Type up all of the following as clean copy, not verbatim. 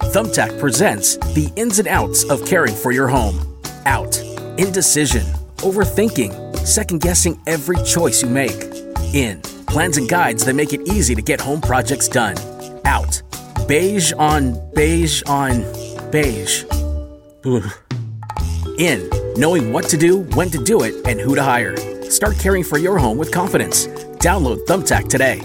Thumbtack presents the ins and outs of caring for your home. Out. Indecision. Overthinking. Second-guessing every choice you make. In. Plans and guides that make it easy to get home projects done. Out. Beige on beige on beige. Ugh. In. Knowing what to do, when to do it, and who to hire. Start caring for your home with confidence. Download Thumbtack today.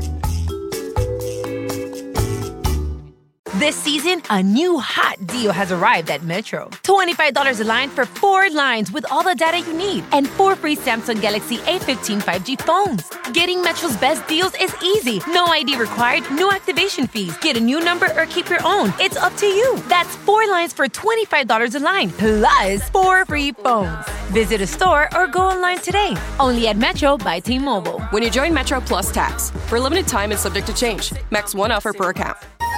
This season, a new hot deal has arrived at Metro. $25 a line for 4 lines with all the data you need and 4 free Samsung Galaxy A15 5G phones. Getting Metro's best deals is easy. No ID required, no activation fees. Get a new number or keep your own. It's up to you. That's 4 lines for $25 a line, plus 4 free phones. Visit a store or go online today. Only at Metro by T-Mobile. When you join Metro Plus Tax. For a limited time and subject to change. Max 1 offer per account.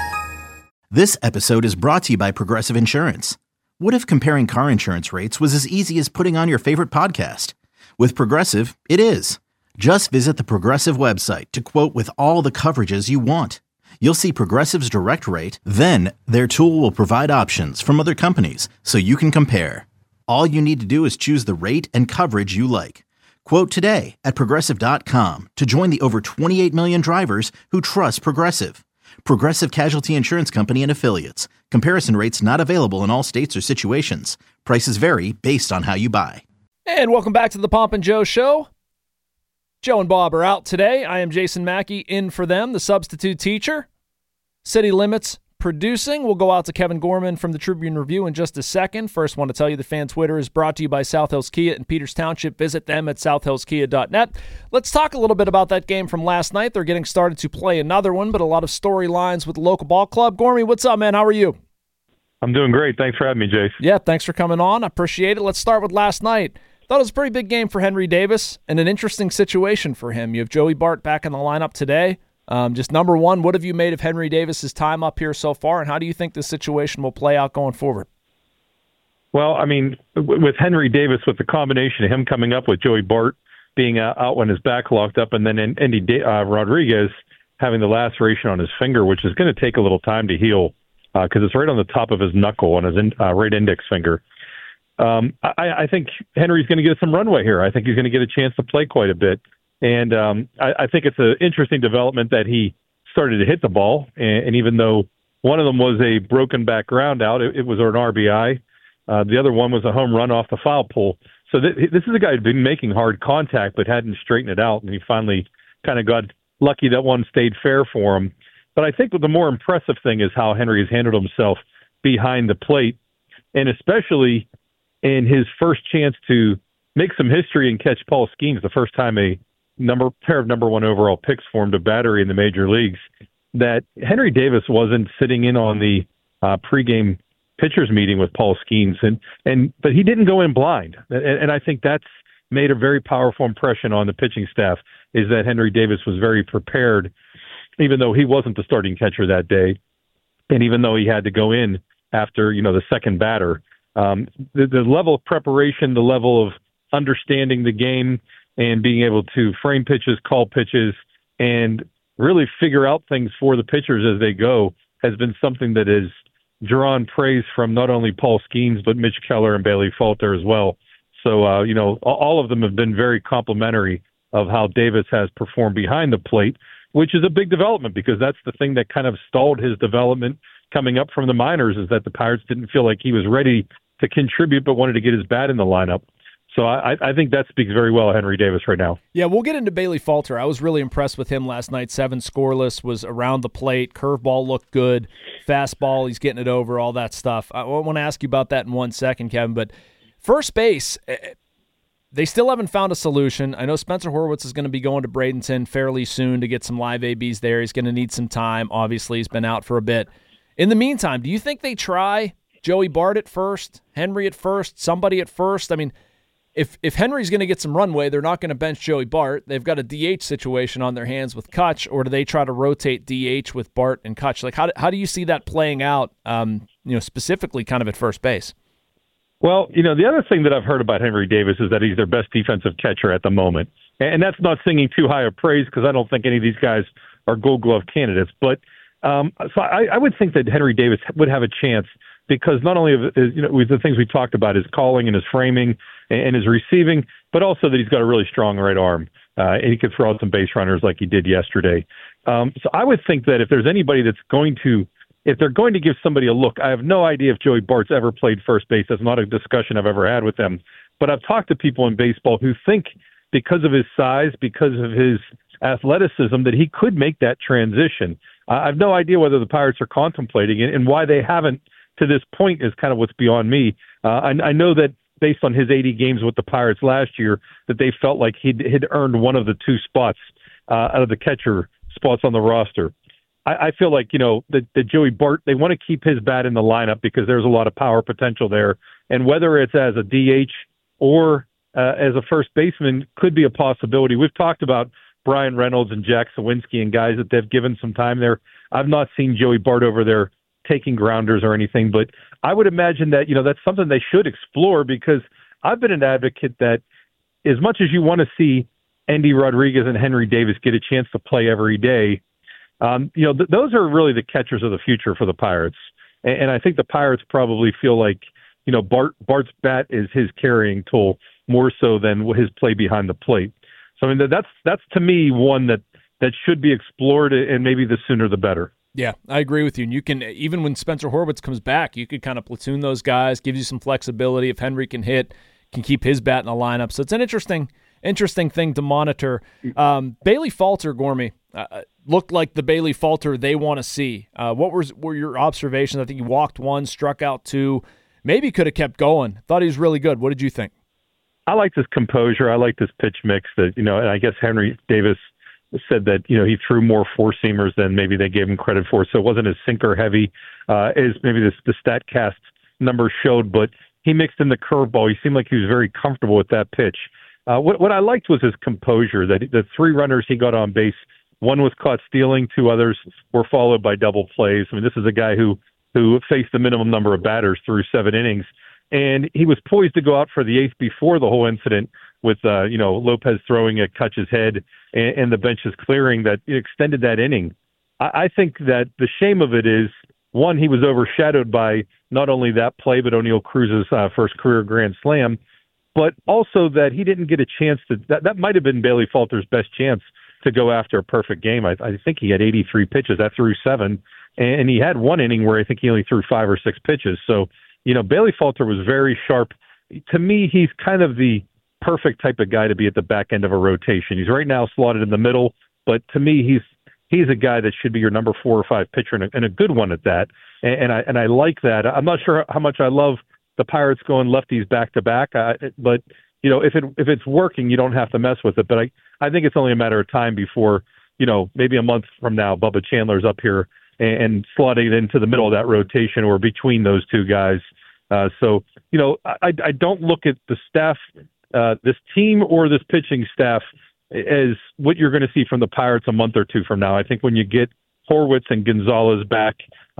This episode is brought to you by Progressive Insurance. What if comparing car insurance rates was as easy as putting on your favorite podcast? With Progressive, it is. Just visit the Progressive website to quote with all the coverages you want. You'll see Progressive's direct rate, then their tool will provide options from other companies so you can compare. All you need to do is choose the rate and coverage you like. Quote today at Progressive.com to join the over 28 million drivers who trust Progressive. Progressive Casualty Insurance Company and Affiliates. Comparison rates not available in all states or situations. Prices vary based on how you buy. And welcome back to the Pomp and Joe Show. Joe and Bob are out today. I am Jason Mackey in for them, the substitute teacher. City Limits producing. We'll go out to Kevin Gorman from the Tribune Review in just a second. First, want to tell you the fan Twitter is brought to you by South Hills Kia in Peters Township. Visit them at southhillskia.net. Let's talk a little bit about that game from last night. They're getting started to play another one, but a lot of storylines with the local ball club. Gormy, what's up, man? How are you? I'm doing great. Thanks for having me, Jace. Yeah, thanks for coming on. I appreciate it. Let's start with last night. Thought it was a pretty big game for Henry Davis and an interesting situation for him. You have Joey Bart back in the lineup today. Just number one, what have you made of Henry Davis's time up here so far, and how do you think this situation will play out going forward? Well, I mean, with Henry Davis, with the combination of him coming up with Joey Bart being out when his back locked up, and then Andy Rodriguez having the laceration on his finger, which is going to take a little time to heal because it's right on the top of his knuckle on his right index finger. I think Henry's going to get some runway here. I think he's going to get a chance to play quite a bit. And I think it's an interesting development that he started to hit the ball. And even though one of them was a broken back ground out, it was an RBI. The other one was a home run off the foul pole. So this is a guy who'd been making hard contact but hadn't straightened it out. And he finally kind of got lucky that one stayed fair for him. But I think the more impressive thing is how Henry has handled himself behind the plate, and especially in his first chance to make some history and catch Paul Skeens, the first time a pair of number one overall picks formed a battery in the major leagues, that Henry Davis wasn't sitting in on the pregame pitchers meeting with Paul Skeens, but he didn't go in blind. And I think that's made a very powerful impression on the pitching staff, is that Henry Davis was very prepared, even though he wasn't the starting catcher that day. And even though he had to go in after, the second batter, the level of preparation, the level of understanding the game, and being able to frame pitches, call pitches, and really figure out things for the pitchers as they go has been something that has drawn praise from not only Paul Skeens, but Mitch Keller and Bailey Falter as well. So, all of them have been very complimentary of how Davis has performed behind the plate, which is a big development because that's the thing that kind of stalled his development coming up from the minors, is that the Pirates didn't feel like he was ready to contribute but wanted to get his bat in the lineup. So I think that speaks very well of Henry Davis right now. Yeah, we'll get into Bailey Falter. I was really impressed with him last night. 7 scoreless, was around the plate. Curveball looked good. Fastball, he's getting it over, all that stuff. I want to ask you about that in 1 second, Kevin. But first base, they still haven't found a solution. I know Spencer Horwitz is going to be going to Bradenton fairly soon to get some live ABs there. He's going to need some time. Obviously, he's been out for a bit. In the meantime, do you think they try Joey Bart at first, Henry at first, somebody at first? I mean, If Henry's going to get some runway, they're not going to bench Joey Bart. They've got a DH situation on their hands with Kutch, or do they try to rotate DH with Bart and Kutch? Like, how do you see that playing out, specifically kind of at first base? Well, the other thing that I've heard about Henry Davis is that he's their best defensive catcher at the moment. And that's not singing too high of praise because I don't think any of these guys are Gold Glove candidates. But So I would think that Henry Davis would have a chance because not only with the things we talked about, his calling and his framing and his receiving, but also that he's got a really strong right arm. And he could throw out some base runners like he did yesterday. So I would think that if there's anybody if they're going to give somebody a look, I have no idea if Joey Bart's ever played first base. That's not a discussion I've ever had with them. But I've talked to people in baseball who think because of his size, because of his athleticism, that he could make that transition. I have no idea whether the Pirates are contemplating it, and why they haven't to this point is kind of what's beyond me. I know that based on his 80 games with the Pirates last year, that they felt like he'd earned one of the two spots out of the catcher spots on the roster. I feel like, that Joey Bart, they want to keep his bat in the lineup because there's a lot of power potential there. And whether it's as a DH or as a first baseman could be a possibility. We've talked about Brian Reynolds and Jack Sawinski and guys that they've given some time there. I've not seen Joey Bart over there taking grounders or anything, but I would imagine that, that's something they should explore, because I've been an advocate that as much as you want to see Endy Rodriguez and Henry Davis get a chance to play every day, those are really the catchers of the future for the Pirates. And I think the Pirates probably feel like, Bart's bat is his carrying tool more so than his play behind the plate. So, I mean, that's to me one that should be explored, and maybe the sooner the better. Yeah, I agree with you. And you can, even when Spencer Horwitz comes back, you could kind of platoon those guys, gives you some flexibility. If Henry can hit, can keep his bat in the lineup. So it's an interesting thing to monitor. Bailey Falter, Gormy, looked like the Bailey Falter they want to see. What were your observations? I think he walked one, struck out two, maybe could have kept going. Thought he was really good. What did you think? I liked his composure. I liked his pitch mix. That and I guess Henry Davis said that he threw more four-seamers than maybe they gave him credit for, so it wasn't as sinker-heavy as maybe the StatCast numbers showed, but he mixed in the curveball. He seemed like he was very comfortable with that pitch. What I liked was his composure, that the three runners he got on base, one was caught stealing, two others were followed by double plays. I mean, this is a guy who faced the minimum number of batters through 7 innings, and he was poised to go out for the 8th before the whole incident with, Lopez throwing at Kutch's head and the benches clearing that extended that inning. I think that the shame of it is, one, he was overshadowed by not only that play, but O'Neal Cruz's first career grand slam, but also that he didn't get a chance that might have been Bailey Falter's best chance to go after a perfect game. I think he had 83 pitches. That threw 7, and he had one inning where I think he only threw 5 or 6 pitches. So, Bailey Falter was very sharp. To me, he's kind of the perfect type of guy to be at the back end of a rotation. He's right now slotted in the middle, but to me, he's a guy that should be your number 4 or 5 pitcher, and a good one at that. And I like that. I'm not sure how much I love the Pirates going lefties back to back, but if it's working, you don't have to mess with it. But I think it's only a matter of time before maybe a month from now, Bubba Chandler's up here and slotting it into the middle of that rotation or between those two guys. So I don't look at the staff, this team or this pitching staff, as what you're going to see from the Pirates a month or two from now. I think when you get Horwitz and Gonzalez back,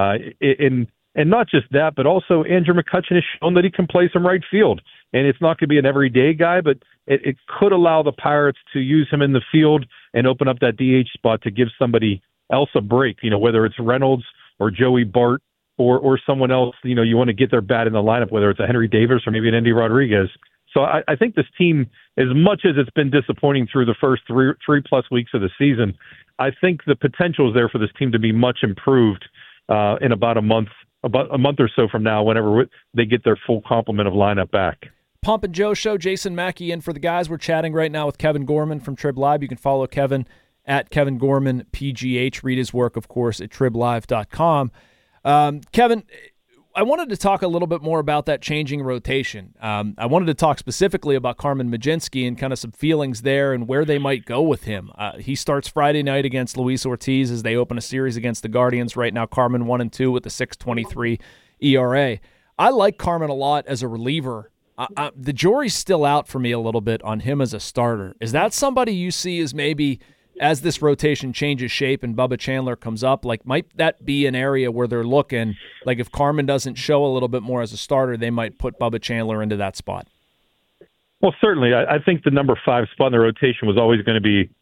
and not just that, but also Andrew McCutchen has shown that he can play some right field. And it's not going to be an everyday guy, but it could allow the Pirates to use him in the field and open up that DH spot to give somebody else a break, whether it's Reynolds or Joey Bart or someone else, you want to get their bat in the lineup, whether it's a Henry Davis or maybe an Endy Rodriguez. So I think this team, as much as it's been disappointing through the first three plus weeks of the season, I think the potential is there for this team to be much improved in about a month or so from now, whenever they get their full complement of lineup back. Pomp and Joe Show, Jason Mackey in for the guys. We're chatting right now with Kevin Gorman from Trib Live. You can follow Kevin at Kevin Gorman PGH. Read his work, of course, at triblive.com. Kevin, I wanted to talk a little bit more about that changing rotation. I wanted to talk specifically about Carmen Mlodzinski and kind of some feelings there and where they might go with him. He starts Friday night against Luis Ortiz as they open a series against the Guardians. Right now, Carmen 1-2 with a 6.23 ERA. I like Carmen a lot as a reliever. The jury's still out for me a little bit on him as a starter. Is that somebody you see as maybe, as this rotation changes shape and Bubba Chandler comes up, might that be an area where they're looking, if Carmen doesn't show a little bit more as a starter, they might put Bubba Chandler into that spot? Well, certainly. I think the number 5 spot in the rotation was always going to be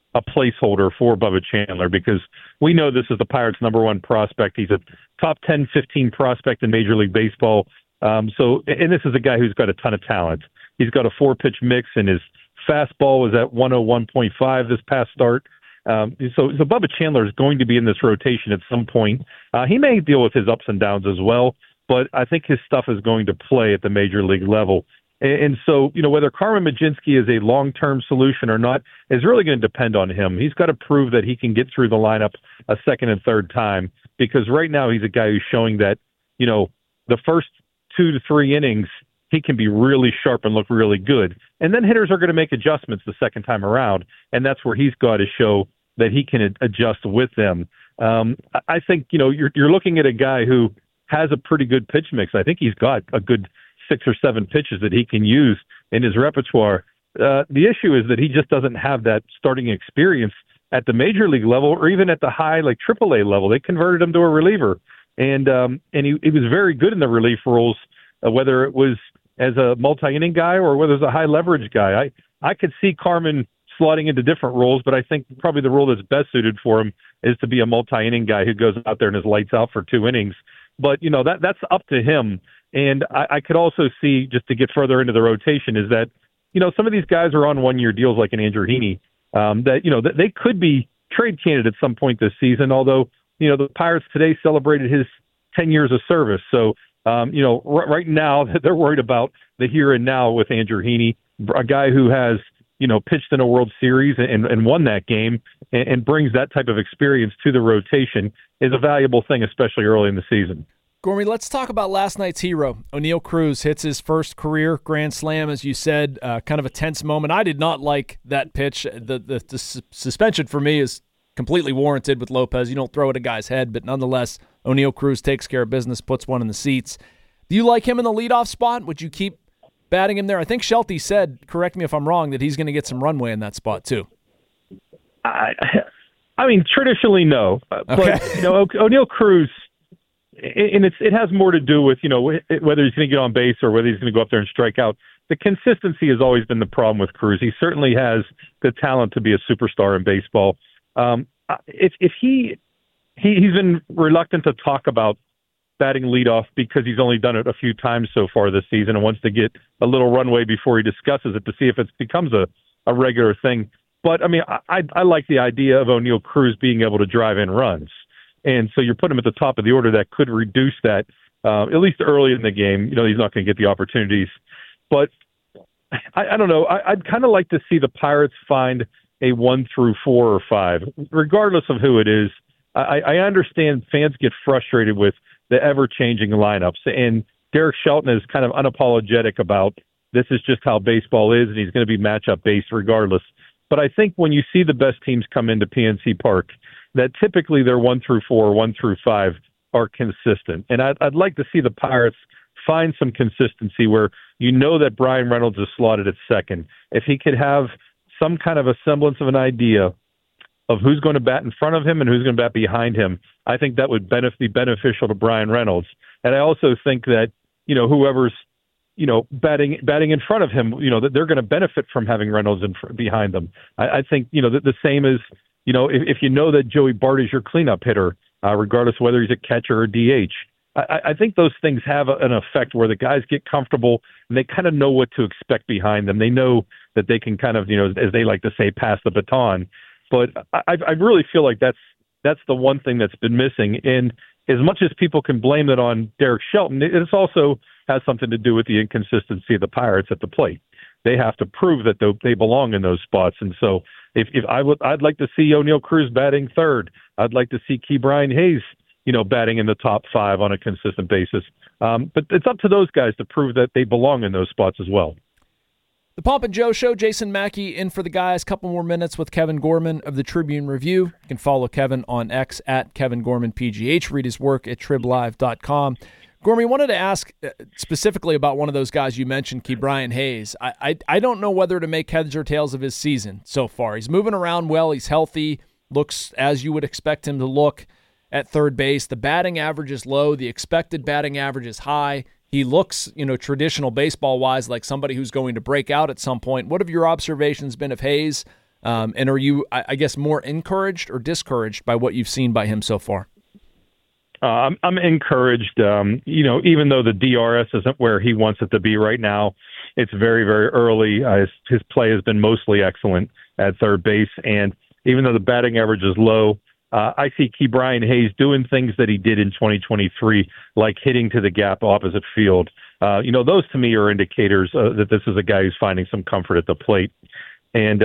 a placeholder for Bubba Chandler, because we know this is the Pirates' number one prospect. He's a top 10, 15 prospect in Major League Baseball. And this is a guy who's got a ton of talent. He's got a 4-pitch mix, and his fastball was at 101.5 this past start. So Bubba Chandler is going to be in this rotation at some point. He may deal with his ups and downs as well, but I think his stuff is going to play at the major league level. And so, whether Carmen Mlodzinski is a long-term solution or not is really going to depend on him. He's got to prove that he can get through the lineup a second and third time, because right now he's a guy who's showing that, the first 2 to 3 innings, he can be really sharp and look really good. And then hitters are going to make adjustments the second time around, and that's where he's got to show that he can adjust with them. I think, you're looking at a guy who has a pretty good pitch mix. I think he's got a good 6 or 7 pitches that he can use in his repertoire. The issue is that he just doesn't have that starting experience at the major league level, or even at the high, like AAA level. They converted him to a reliever, and he was very good in the relief roles, whether it was as a multi-inning guy or whether it's a high leverage guy. I could see Carmen slotting into different roles, but I think probably the role that's best suited for him is to be a multi-inning guy who goes out there and is lights out for 2 innings. But, that's up to him. And I could also see, just to get further into the rotation, is that, some of these guys are on 1-year deals like an Andrew Heaney, that they could be trade candidates at some point this season, although, the Pirates today celebrated his 10 years of service. So, right now they're worried about the here and now with Andrew Heaney, a guy who has, pitched in a World Series and won that game and brings that type of experience to the rotation is a valuable thing, especially early in the season. Gormy, let's talk about last night's hero. Oneil Cruz hits his first career grand slam, as you said, kind of a tense moment. I did not like that pitch. The suspension for me is completely warranted with Lopez. You don't throw at a guy's head, but nonetheless, Oneil Cruz takes care of business, puts one in the seats. Do you like him in the leadoff spot? Would you keep batting him there? I think Shelty said, correct me if I'm wrong, that he's going to get some runway in that spot too. I mean, traditionally, no. Okay. But, Oneil Cruz, and it has more to do with, whether he's going to get on base or whether he's going to go up there and strike out. The consistency has always been the problem with Cruz. He certainly has the talent to be a superstar in baseball. If he's been reluctant to talk about batting leadoff because he's only done it a few times so far this season and wants to get a little runway before he discusses it to see if it becomes a regular thing. But, I mean, I like the idea of Oneil Cruz being able to drive in runs. And so you're putting him at the top of the order. That could reduce that, at least early in the game. He's not going to get the opportunities. But I don't know. I'd kind of like to see the Pirates find a 1 through 4 or 5, regardless of who it is. I understand fans get frustrated with the ever-changing lineups. And Derek Shelton is kind of unapologetic about this is just how baseball is, and he's going to be matchup-based regardless. But I think when you see the best teams come into PNC Park, that typically their 1 through 4, 1 through 5 are consistent. And I'd like to see the Pirates find some consistency where that Bryan Reynolds is slotted at second. If he could have some kind of a semblance of an idea of who's going to bat in front of him and who's going to bat behind him, I think that would be beneficial to Bryan Reynolds. And I also think that, whoever's, batting in front of him, that they're going to benefit from having Reynolds behind them. I think, the same as, if that Joey Bart is your cleanup hitter, regardless of whether he's a catcher or DH, I think those things have an effect where the guys get comfortable and they kind of know what to expect behind them. They know that they can kind of, as they like to say, pass the baton. But I really feel like that's the one thing that's been missing. And as much as people can blame it on Derek Shelton, it also has something to do with the inconsistency of the Pirates at the plate. They have to prove that they belong in those spots. And so I'd like to see Oneil Cruz batting third. I'd like to see Ke'Bryan Hayes, batting in the top 5 on a consistent basis. But it's up to those guys to prove that they belong in those spots as well. The Pomp and Joe Show, Jason Mackey in for the guys. Couple more minutes with Kevin Gorman of the Tribune Review. You can follow Kevin on X at Kevin Gorman PGH. Read his work at triblive.com. Gorman, I wanted to ask specifically about one of those guys you mentioned, Ke'Bryan Hayes. I don't know whether to make heads or tails of his season so far. He's moving around well. He's healthy. Looks as you would expect him to look at third base. The batting average is low. The expected batting average is high. He looks, traditional baseball-wise, like somebody who's going to break out at some point. What have your observations been of Hayes And are you, I guess, more encouraged or discouraged by what you've seen by him so far? I'm encouraged. Even though the DRS isn't where he wants it to be right now, it's very, very early. His play has been mostly excellent at third base, and even though the batting average is low, I see Ke'Bryan Hayes doing things that he did in 2023, like hitting to the gap opposite field. Those to me are indicators that this is a guy who's finding some comfort at the plate. And,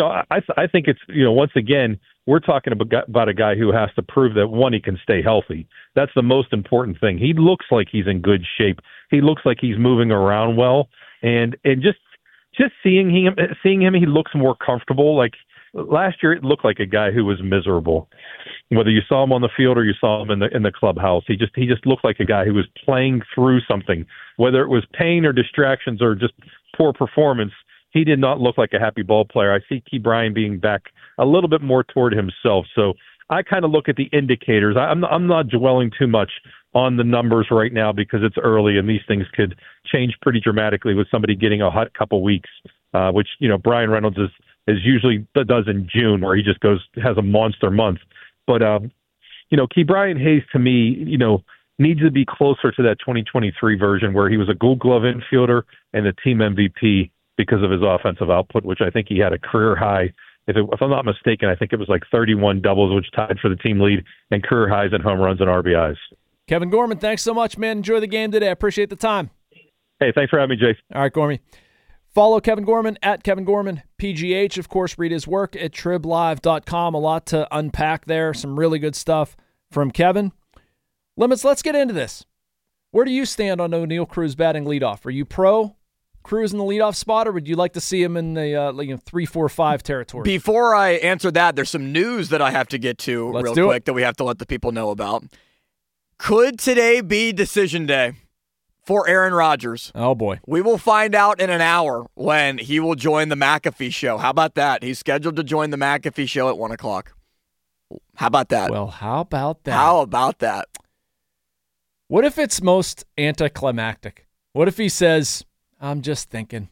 I think it's, once again, we're talking about a guy who has to prove that, one, he can stay healthy. That's the most important thing. He looks like he's in good shape. He looks like he's moving around well. And just seeing him, he looks more comfortable. Like last year, it looked like a guy who was miserable. Whether you saw him on the field or you saw him in the clubhouse, he just looked like a guy who was playing through something. Whether it was pain or distractions or just poor performance, he did not look like a happy ball player. I see Ke'Bryan being back a little bit more toward himself. So I kind of look at the indicators. I'm not dwelling too much on the numbers right now because it's early and these things could change pretty dramatically with somebody getting a hot couple weeks, which Brian Reynolds is usually does in June, where he just has a monster month. But Ke'Bryan Hayes to me, needs to be closer to that 2023 version where he was a Gold Glove infielder and the team MVP because of his offensive output, which I think he had a career high. If I'm not mistaken, I think it was like 31 doubles, which tied for the team lead, and career highs in home runs and RBIs. Kevin Gorman, thanks so much, man. Enjoy the game today. I appreciate the time. Hey, thanks for having me, Jason. All right, Gormy. Follow Kevin Gorman at Kevin Gorman PGH. Of course, read his work at triblive.com. A lot to unpack there. Some really good stuff from Kevin. Limits, let's get into this. Where do you stand on O'Neal Cruz batting leadoff? Are you pro Cruz in the leadoff spot, or would you like to see him in the 3-4-5 territory? Before I answer that, there's some news that I have to get to real quick that we have to let the people know about. Could today be decision day for Aaron Rodgers? Oh, boy. We will find out in an hour when he will join the McAfee show. How about that? He's scheduled to join the McAfee show at 1 o'clock. How about that? Well, how about that? How about that? What if it's most anticlimactic? What if he says, I'm just thinking.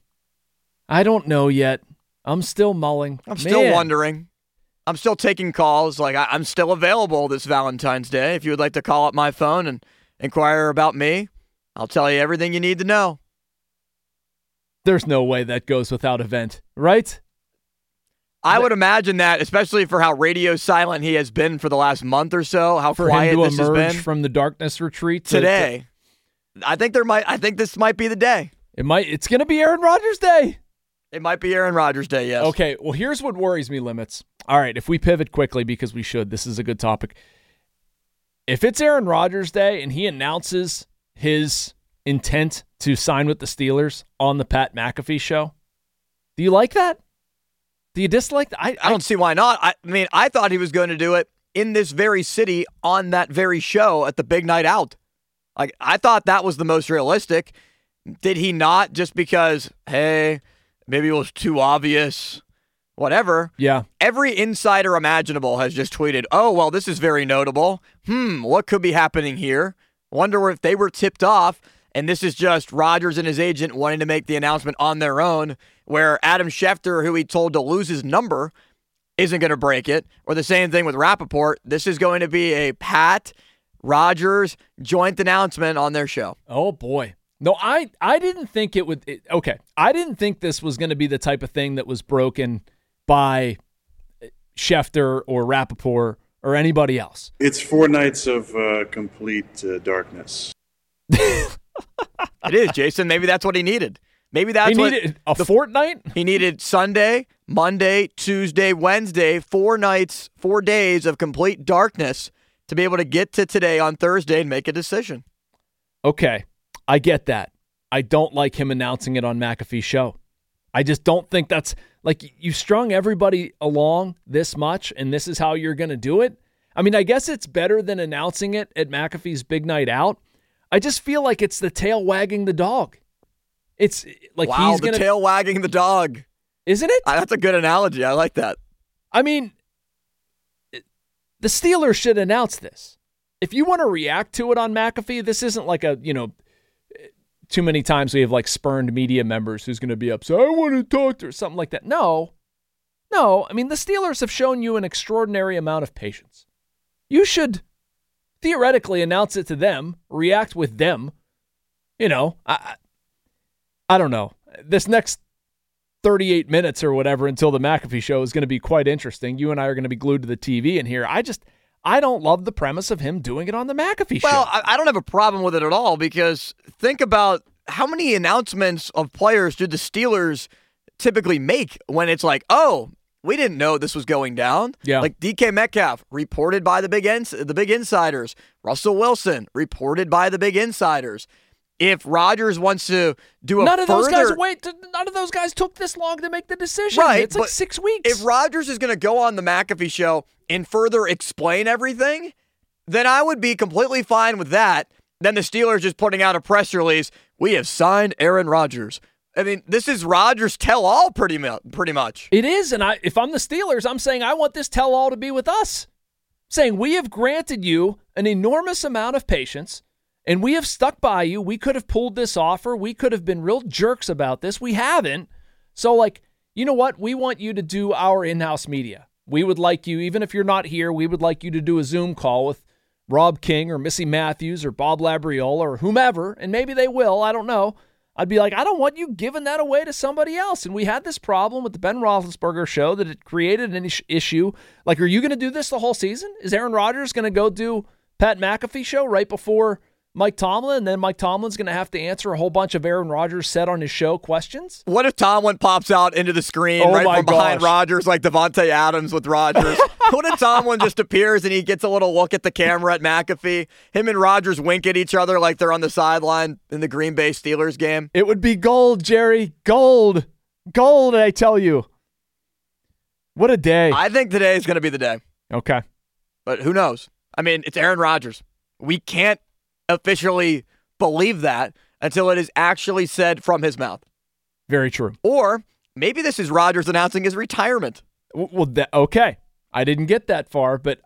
I don't know yet. I'm still mulling. I'm still wondering. I'm still taking calls. Like, I'm still available this Valentine's Day. If you would like to call up my phone and inquire about me, I'll tell you everything you need to know. There's no way that goes without event, right? I would imagine that, especially for how radio silent he has been for the last month or so, how quiet this has been. For him to emerge from the darkness retreat today. I think this might be the day. It's going to be Aaron Rodgers Day. It might be Aaron Rodgers Day, yes. Okay, well, here's what worries me, Limits. All right, if we pivot quickly, because we should, this is a good topic. If it's Aaron Rodgers Day and he announces his intent to sign with the Steelers on the Pat McAfee show, do you like that? Do you dislike that? I don't see why not. I mean, I thought he was going to do it in this very city on that very show at the big night out. Like, I thought that was the most realistic. Did he not, just because, hey, maybe it was too obvious, whatever? Yeah. Every insider imaginable has just tweeted, oh, well, this is very notable. What could be happening here? Wonder if they were tipped off, and this is just Rodgers and his agent wanting to make the announcement on their own, where Adam Schefter, who he told to lose his number, isn't going to break it. Or the same thing with Rappaport. This is going to be a Pat Rodgers joint announcement on their show. Oh, boy. No, I didn't think it would. I didn't think this was going to be the type of thing that was broken by Schefter or Rappaport or anybody else. It's 4 nights of complete darkness. It is, Jason. Maybe that's what he needed. Maybe that's he needed a fortnight. He needed Sunday, Monday, Tuesday, Wednesday, 4 nights, 4 days of complete darkness to be able to get to today on Thursday and make a decision. Okay. I get that. I don't like him announcing it on McAfee's show. I just don't think that's, like, you strung everybody along this much, and this is how you're going to do it. I mean, I guess it's better than announcing it at McAfee's big night out. I just feel like it's the tail wagging the dog. It's like he's going to... tail wagging the dog. Isn't it? That's a good analogy. I like that. I mean, the Steelers should announce this. If you want to react to it on McAfee, this isn't like a, too many times we have like spurned media members who's going to be upset. I want to talk to her, something like that. No, No, I mean, the Steelers have shown you an extraordinary amount of patience. You should theoretically announce it to them, react with them. You know, I don't know. This next 38 minutes or whatever until the McAfee show is going to be quite interesting. You and I are going to be glued to the TV in here. I don't love the premise of him doing it on the McAfee show. Well, I don't have a problem with it at all, because think about how many announcements of players do the Steelers typically make when it's like, oh, we didn't know this was going down. Yeah. Like DK Metcalf, reported by the big insiders. Russell Wilson, reported by the big insiders. If Rodgers wants to do none of those guys took this long to make the decision. Right, it's like 6 weeks. If Rodgers is going to go on the McAfee show and further explain everything, then I would be completely fine with that. Then the Steelers just putting out a press release, we have signed Aaron Rodgers. I mean, this is Rodgers tell-all pretty much. It is, and if I'm the Steelers, I'm saying I want this tell-all to be with us. Saying we have granted you an enormous amount of patience, and we have stuck by you. We could have pulled this offer. We could have been real jerks about this. We haven't. So, like, you know what? We want you to do our in-house media. We would like you, even if you're not here, we would like you to do a Zoom call with Rob King or Missy Matthews or Bob Labriola or whomever, and maybe they will. I don't know. I'd be like, I don't want you giving that away to somebody else. And we had this problem with the Ben Roethlisberger show that it created an issue. Like, are you going to do this the whole season? Is Aaron Rodgers going to go do Pat McAfee show right before Mike Tomlin, and then Mike Tomlin's going to have to answer a whole bunch of Aaron Rodgers said on his show questions? What if Tomlin pops out into the screen from behind Rodgers like Devontae Adams with Rodgers? What if Tomlin just appears and he gets a little look at the camera at McAfee? Him and Rodgers wink at each other like they're on the sideline in the Green Bay Steelers game. It would be gold, Jerry. Gold. Gold, I tell you. What a day. I think today is going to be the day. Okay. But who knows? I mean, it's Aaron Rodgers. We can't officially believe that until it is actually said from his mouth. Very true. Or maybe this is Rodgers announcing his retirement. Well, okay. I didn't get that far, but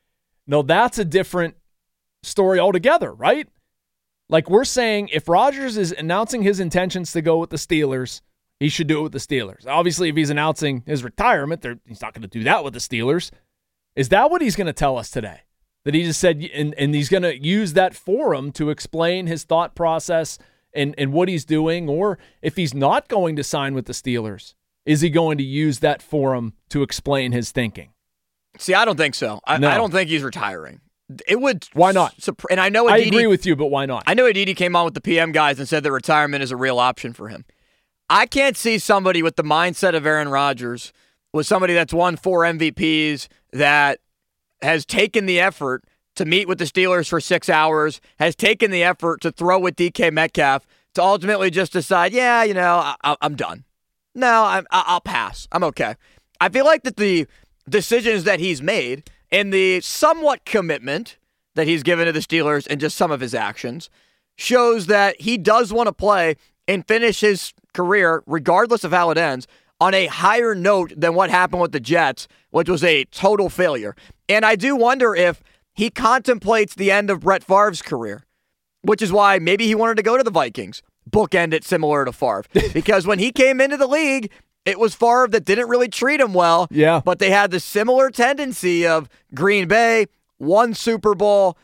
no, that's a different story altogether, right? Like, we're saying if Rodgers is announcing his intentions to go with the Steelers, he should do it with the Steelers. Obviously, if he's announcing his retirement, he's not going to do that with the Steelers. Is that what he's going to tell us today? That he just said, and he's going to use that forum to explain his thought process and what he's doing? Or if he's not going to sign with the Steelers, is he going to use that forum to explain his thinking? See, I don't think so. I don't think he's retiring. It would. Why not? And I know I agree with you, but why not? I know Aditi came on with the PM guys and said that retirement is a real option for him. I can't see somebody with the mindset of Aaron Rodgers, with somebody that's won 4 MVPs, that has taken the effort to meet with the Steelers for 6 hours, has taken the effort to throw with DK Metcalf, to ultimately just decide, yeah, you know, I'm done. No, I'll pass. I'm okay. I feel like that the decisions that he's made and the somewhat commitment that he's given to the Steelers and just some of his actions shows that he does want to play and finish his career, regardless of how it ends, on a higher note than what happened with the Jets, which was a total failure. And I do wonder if he contemplates the end of Brett Favre's career, which is why maybe he wanted to go to the Vikings, bookend it similar to Favre. Because when he came into the league, it was Favre that didn't really treat him well. Yeah. But they had the similar tendency of Green Bay, won Super Bowl,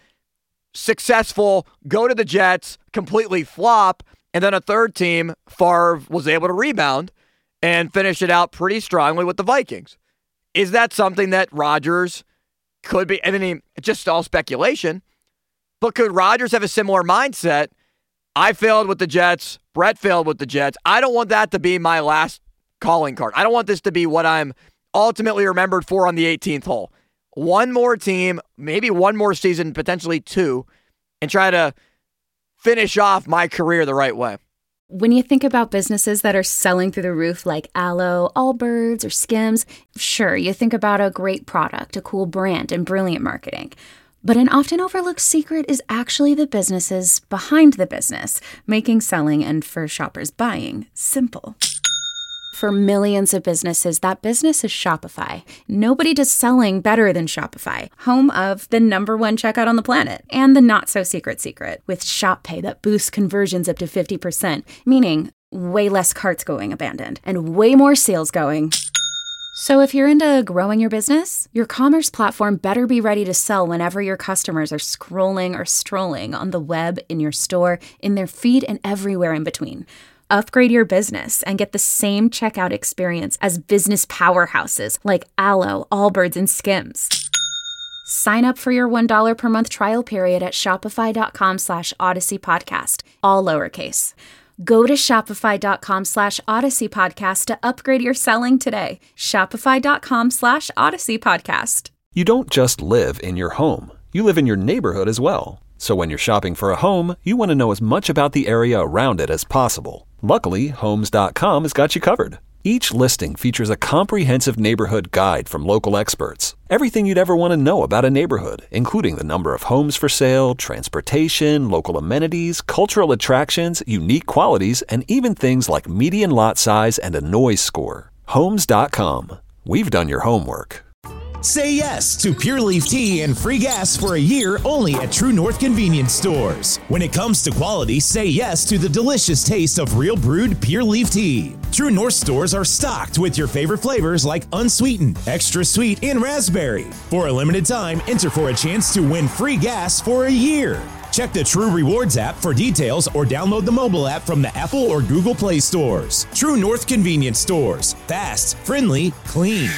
successful, go to the Jets, completely flop, and then a third team, Favre was able to rebound and finish it out pretty strongly with the Vikings. Is that something that Rodgers could be? I mean, just all speculation, but could Rodgers have a similar mindset? I failed with the Jets. Brett failed with the Jets. I don't want that to be my last calling card. I don't want this to be what I'm ultimately remembered for on the 18th hole. One more team, maybe one more season, potentially 2, and try to finish off my career the right way. When you think about businesses that are selling through the roof like Aloe, Allbirds, or Skims, sure, you think about a great product, a cool brand, and brilliant marketing. But an often overlooked secret is actually the businesses behind the business, making selling and, for shoppers, buying simple. For millions of businesses, that business is Shopify. Nobody does selling better than Shopify, home of the #1 checkout on the planet, and the not-so-secret secret, with Shop Pay that boosts conversions up to 50%, meaning way less carts going abandoned, and way more sales going So if you're into growing your business, your commerce platform better be ready to sell whenever your customers are scrolling or strolling on the web, in your store, in their feed, and everywhere in between. Upgrade your business and get the same checkout experience as business powerhouses like Allo, Allbirds, and Skims. Sign up for your $1 per month trial period at shopify.com/Odyssey Podcast, all lowercase. Go to shopify.com/Odyssey Podcast to upgrade your selling today. Shopify.com/Odyssey Podcast. You don't just live in your home. You live in your neighborhood as well. So when you're shopping for a home, you want to know as much about the area around it as possible. Luckily, Homes.com has got you covered. Each listing features a comprehensive neighborhood guide from local experts. Everything you'd ever want to know about a neighborhood, including the number of homes for sale, transportation, local amenities, cultural attractions, unique qualities, and even things like median lot size and a noise score. Homes.com. We've done your homework. Say yes to Pure Leaf Tea and free gas for a year only at True North Convenience Stores. When it comes to quality, say yes to the delicious taste of real brewed Pure Leaf Tea. True North stores are stocked with your favorite flavors like unsweetened, extra sweet, and raspberry. For a limited time, enter for a chance to win free gas for a year. Check the True Rewards app for details or download the mobile app from the Apple or Google Play stores. True North Convenience Stores. Fast, friendly, clean.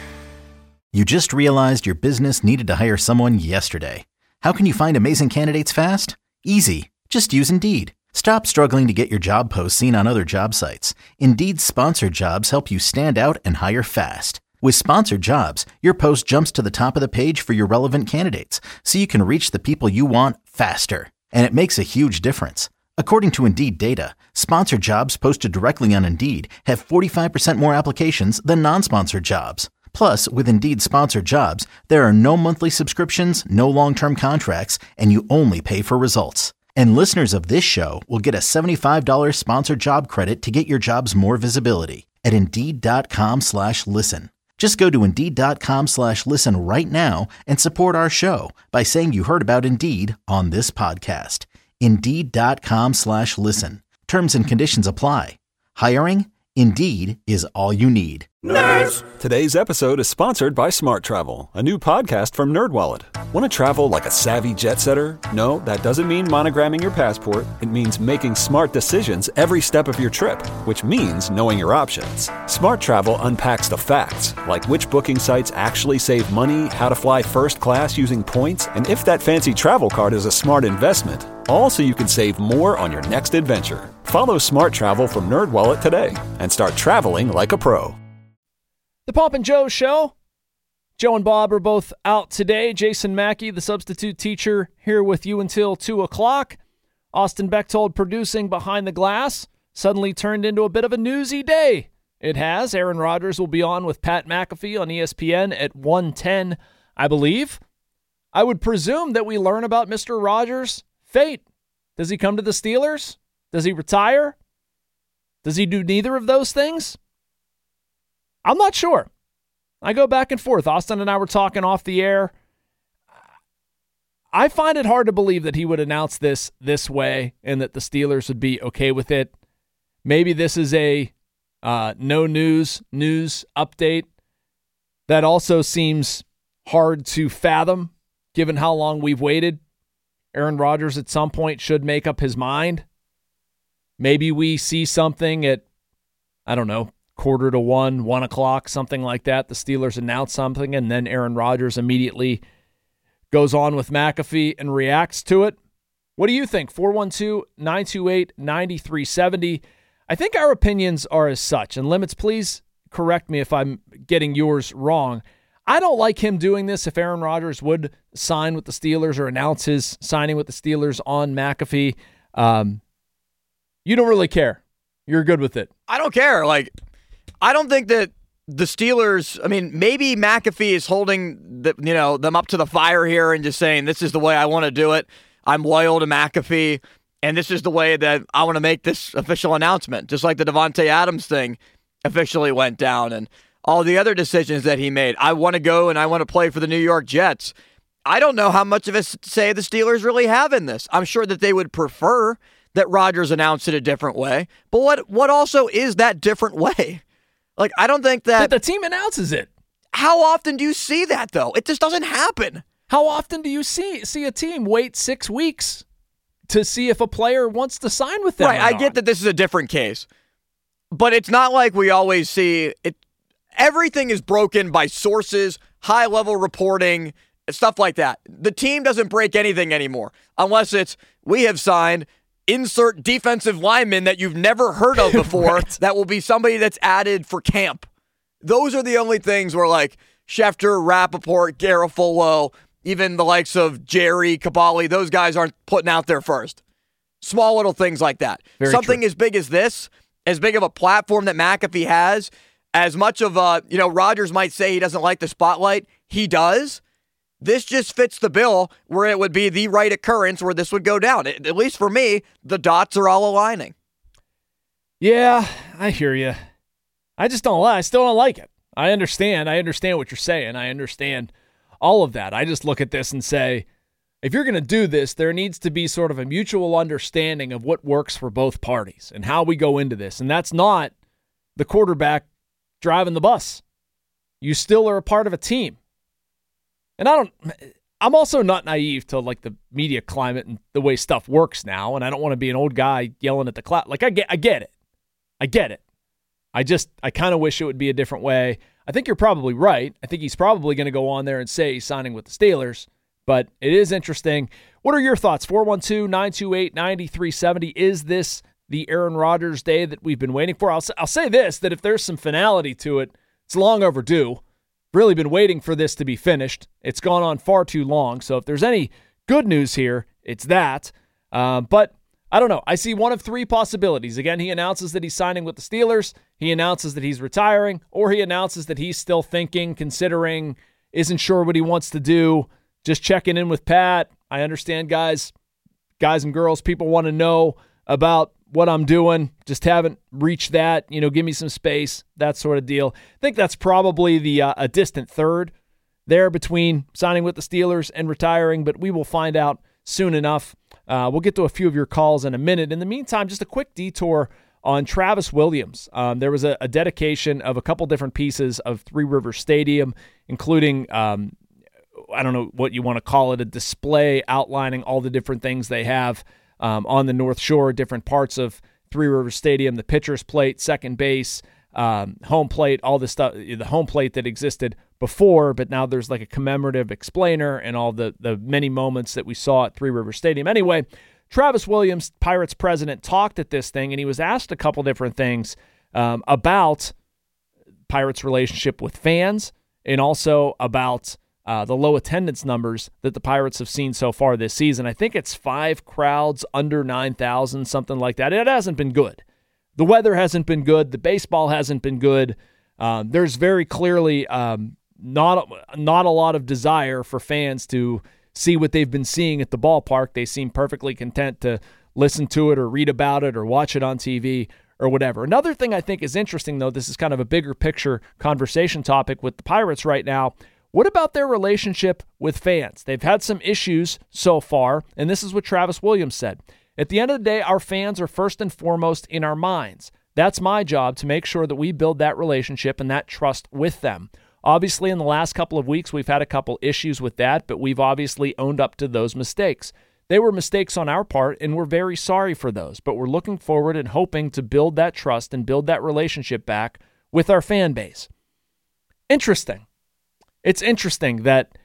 You just realized your business needed to hire someone yesterday. How can you find amazing candidates fast? Easy. Just use Indeed. Stop struggling to get your job posts seen on other job sites. Indeed's sponsored jobs help you stand out and hire fast. With sponsored jobs, your post jumps to the top of the page for your relevant candidates, so you can reach the people you want faster. And it makes a huge difference. According to Indeed data, sponsored jobs posted directly on Indeed have 45% more applications than non-sponsored jobs. Plus, with Indeed sponsored jobs, there are no monthly subscriptions, no long-term contracts, and you only pay for results. And listeners of this show will get a $75 sponsored job credit to get your jobs more visibility at Indeed.com/listen. Just go to Indeed.com/listen right now and support our show by saying you heard about Indeed on this podcast. Indeed.com/listen. Terms and conditions apply. Hiring? Indeed is all you need. Nerds! Today's episode is sponsored by Smart Travel, a new podcast from NerdWallet. Want to travel like a savvy jet setter? No, that doesn't mean monogramming your passport. It means making smart decisions every step of your trip, which means knowing your options. Smart Travel unpacks the facts, like which booking sites actually save money, how to fly first class using points, and if that fancy travel card is a smart investment. All so you can save more on your next adventure. Follow Smart Travel from NerdWallet today and start traveling like a pro. The Pomp and Joe Show. Joe and Bob are both out today. Jason Mackey, the substitute teacher, here with you until 2 o'clock. Austin Bechtold producing behind the glass. Suddenly turned into a bit of a newsy day. It has. Aaron Rodgers will be on with Pat McAfee on ESPN at 1:10, I believe. I would presume that we learn about Mr. Rodgers' fate. Does he come to the Steelers? Does he retire? Does he do neither of those things? I'm not sure. I go back and forth. Austin and I were talking off the air. I find it hard to believe that he would announce this way and that the Steelers would be okay with it. Maybe this is a no news update. That also seems hard to fathom given how long we've waited. Aaron Rodgers at some point should make up his mind. Maybe we see something at, 1:45, 1 o'clock, something like that. The Steelers announce something, and then Aaron Rodgers immediately goes on with McAfee and reacts to it. What do you think? 412-928-9370. I think our opinions are as such, and Limits, please correct me if I'm getting yours wrong. I don't like him doing this if Aaron Rodgers would sign with the Steelers or announce his signing with the Steelers on McAfee. You don't really care. You're good with it. I don't care. I don't think that the Steelers, maybe McAfee is holding them up to the fire here and just saying, this is the way I want to do it. I'm loyal to McAfee, and this is the way that I want to make this official announcement, just like the Davante Adams thing officially went down and all the other decisions that he made. I want to go and I want to play for the New York Jets. I don't know how much of a say the Steelers really have in this. I'm sure that they would prefer that Rodgers announced it a different way, but what also is that different way? Like, I don't think that the team announces it. How often do you see that, though? It just doesn't happen. How often do you see a team wait 6 weeks to see if a player wants to sign with them? Right, I get that this is a different case. But it's not like we always see it. Everything is broken by sources, high-level reporting, stuff like that. The team doesn't break anything anymore unless it's, we have signed insert defensive lineman that you've never heard of before right. That will be somebody that's added for camp. Those are the only things where, like, Schefter, Rappaport, Garofolo, even the likes of Jerry, Kabali, those guys aren't putting out there first. Small little things like that. Very Something true. as big as this, as big of a platform that McAfee has, as much of Rodgers might say he doesn't like the spotlight, he does. This just fits the bill where it would be the right occurrence where this would go down. At least for me, the dots are all aligning. Yeah, I hear you. I just don't. I still don't like it. I understand. I understand what you're saying. I understand all of that. I just look at this and say, if you're going to do this, there needs to be sort of a mutual understanding of what works for both parties and how we go into this. And that's not the quarterback driving the bus. You still are a part of a team. And I'm also not naive to like the media climate and the way stuff works now. And I don't want to be an old guy yelling at the cloud. Like I get it. I get it. I kind of wish it would be a different way. I think you're probably right. I think he's probably going to go on there and say he's signing with the Steelers. But it is interesting. What are your thoughts? 412-928-9370. Is this the Aaron Rodgers day that we've been waiting for? I'll say this, that if there's some finality to it, it's long overdue. Really been waiting for this to be finished. It's gone on far too long. So if there's any good news here, it's that. But I don't know. I see one of three possibilities. Again, he announces that he's signing with the Steelers. He announces that he's retiring, or he announces that he's still thinking, considering, isn't sure what he wants to do. Just checking in with Pat. I understand, guys and girls, people want to know about what I'm doing. Just haven't reached that. Give me some space, that sort of deal. I think that's probably a distant third there between signing with the Steelers and retiring, but we will find out soon enough. We'll get to a few of your calls in a minute. In the meantime, just a quick detour on Travis Williams. There was a dedication of a couple different pieces of Three Rivers Stadium, including I don't know what you want to call it, a display outlining all the different things they have on the North Shore, different parts of Three Rivers Stadium, the pitcher's plate, second base, home plate, all this stuff, the home plate that existed before, but now there's like a commemorative explainer and all the many moments that we saw at Three Rivers Stadium. Anyway, Travis Williams, Pirates president, talked at this thing, and he was asked a couple different things about Pirates' relationship with fans and also about the low attendance numbers that the Pirates have seen so far this season. I think it's 5 crowds under 9,000, something like that. It hasn't been good. The weather hasn't been good. The baseball hasn't been good. There's very clearly not a lot of desire for fans to see what they've been seeing at the ballpark. They seem perfectly content to listen to it or read about it or watch it on TV or whatever. Another thing I think is interesting, though, this is kind of a bigger picture conversation topic with the Pirates right now. What about their relationship with fans? They've had some issues so far, and this is what Travis Williams said. At the end of the day, our fans are first and foremost in our minds. That's my job, to make sure that we build that relationship and that trust with them. Obviously, in the last couple of weeks, we've had a couple issues with that, but we've obviously owned up to those mistakes. They were mistakes on our part, and we're very sorry for those, but we're looking forward and hoping to build that trust and build that relationship back with our fan base. Interesting. It's interesting that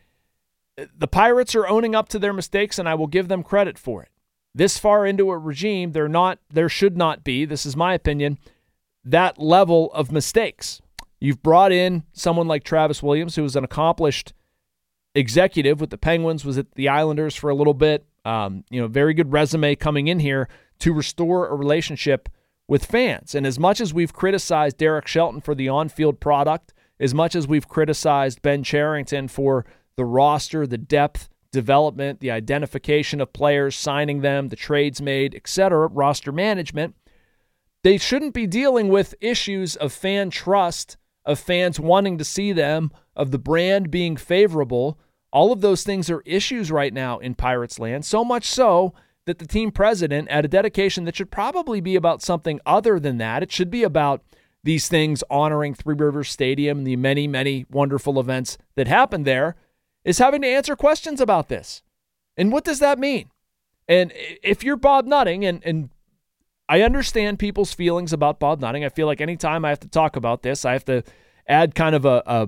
the Pirates are owning up to their mistakes, and I will give them credit for it. This far into a regime, there should not be, this is my opinion, that level of mistakes. You've brought in someone like Travis Williams, who is an accomplished executive with the Penguins, was at the Islanders for a little bit. Very good resume coming in here to restore a relationship with fans. And as much as we've criticized Derek Shelton for the on-field product, as much as we've criticized Ben Cherington for the roster, the depth, development, the identification of players, signing them, the trades made, etc., roster management, they shouldn't be dealing with issues of fan trust, of fans wanting to see them, of the brand being favorable. All of those things are issues right now in Pirates land, so much so that the team president, at a dedication that should probably be about something other than that, it should be about these things honoring Three Rivers Stadium and the many, many wonderful events that happened there, is having to answer questions about this. And what does that mean? And if you're Bob Nutting, and I understand people's feelings about Bob Nutting. I feel like anytime I have to talk about this, I have to add kind of a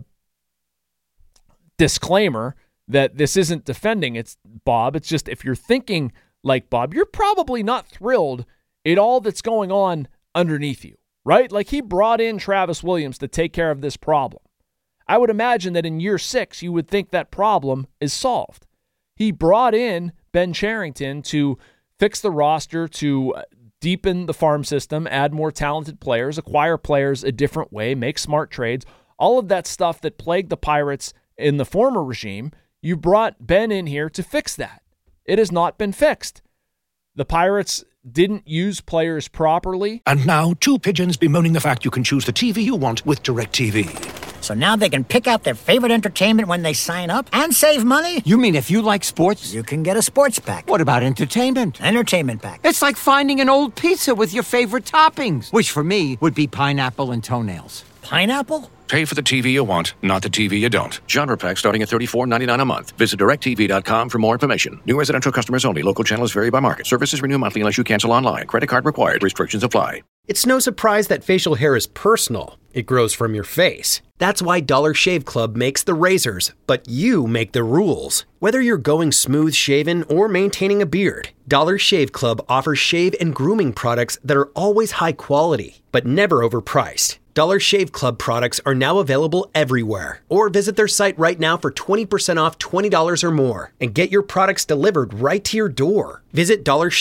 disclaimer that this isn't defending it's Bob. It's just if you're thinking like Bob, you're probably not thrilled at all that's going on underneath you, right? Like he brought in Travis Williams to take care of this problem. I would imagine that in year 6, you would think that problem is solved. He brought in Ben Cherington to fix the roster, to deepen the farm system, add more talented players, acquire players a different way, make smart trades, all of that stuff that plagued the Pirates in the former regime. You brought Ben in here to fix that. It has not been fixed. The Pirates didn't use players properly. And now 2 pigeons bemoaning the fact you can choose the TV you want with DirecTV. So now they can pick out their favorite entertainment when they sign up and save money? You mean if you like sports? You can get a sports pack. What about entertainment? Entertainment pack. It's like finding an old pizza with your favorite toppings, which for me would be pineapple and toenails. Pineapple? Pay for the TV you want, not the TV you don't. Genre pack starting at $34.99 a month. Visit DirecTV.com for more information. New residential customers only. Local channels vary by market. Services renew monthly unless you cancel online. Credit card required. Restrictions apply. It's no surprise that facial hair is personal. It grows from your face. That's why Dollar Shave Club makes the razors, but you make the rules. Whether you're going smooth shaven or maintaining a beard, Dollar Shave Club offers shave and grooming products that are always high quality, but never overpriced. Dollar Shave Club products are now available everywhere. Or visit their site right now for 20% off $20 or more and get your products delivered right to your door. Visit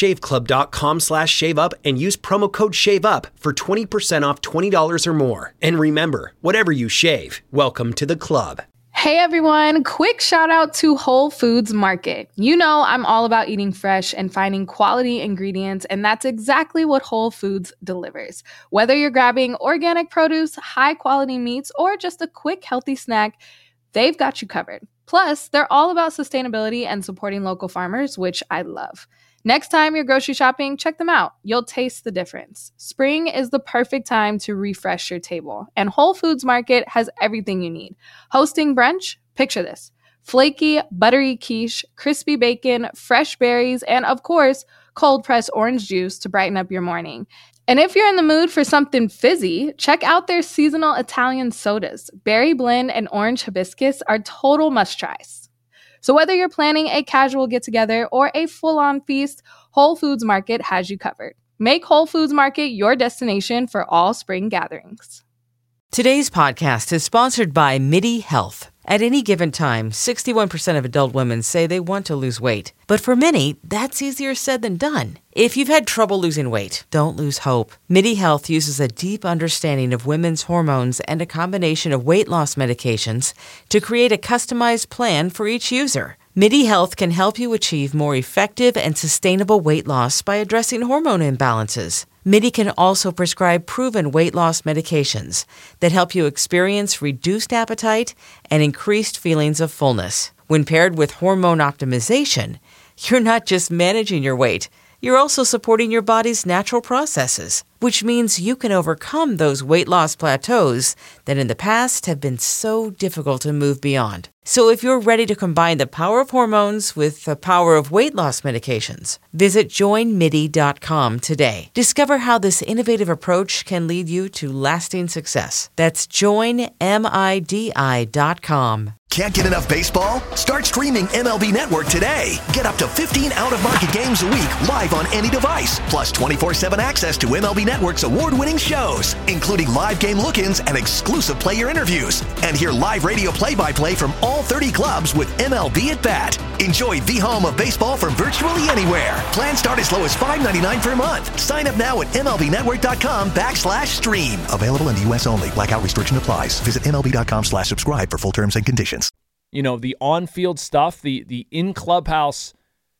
dollarshaveclub.com/shaveup and use promo code SHAVEUP for 20% off $20 or more. And remember, whatever you shave, welcome to the club. Hey everyone, quick shout out to Whole Foods Market. You know I'm all about eating fresh and finding quality ingredients, and that's exactly what Whole Foods delivers. Whether you're grabbing organic produce, high quality meats, or just a quick healthy snack, they've got you covered. Plus, they're all about sustainability and supporting local farmers, which I love. Next time you're grocery shopping, check them out. You'll taste the difference. Spring is the perfect time to refresh your table, and Whole Foods Market has everything you need. Hosting brunch? Picture this. Flaky, buttery quiche, crispy bacon, fresh berries, and of course, cold-pressed orange juice to brighten up your morning. And if you're in the mood for something fizzy, check out their seasonal Italian sodas. Berry blend and orange hibiscus are total must-tries. So whether you're planning a casual get-together or a full-on feast, Whole Foods Market has you covered. Make Whole Foods Market your destination for all spring gatherings. Today's podcast is sponsored by MIDI Health. At any given time, 61% of adult women say they want to lose weight. But for many, that's easier said than done. If you've had trouble losing weight, don't lose hope. MIDI Health uses a deep understanding of women's hormones and a combination of weight loss medications to create a customized plan for each user. MIDI Health can help you achieve more effective and sustainable weight loss by addressing hormone imbalances. MIDI can also prescribe proven weight loss medications that help you experience reduced appetite and increased feelings of fullness. When paired with hormone optimization, you're not just managing your weight, you're also supporting your body's natural processes, which means you can overcome those weight loss plateaus that in the past have been so difficult to move beyond. So if you're ready to combine the power of hormones with the power of weight loss medications, visit joinmidi.com today. Discover how this innovative approach can lead you to lasting success. That's joinmidi.com. Can't get enough baseball? Start streaming MLB Network today. Get up to 15 out-of-market games a week live on any device, plus 24/7 access to MLB Network's award-winning shows, including live game look-ins and exclusive player interviews. And hear live radio play-by-play from all 30 clubs with MLB at Bat. Enjoy the home of baseball from virtually anywhere. Plans start as low as $5.99 per month. Sign up now at MLBnetwork.com/stream. Available in the U.S. only. Blackout restriction applies. Visit MLB.com/subscribe for full terms and conditions. You know, the on-field stuff, the in-clubhouse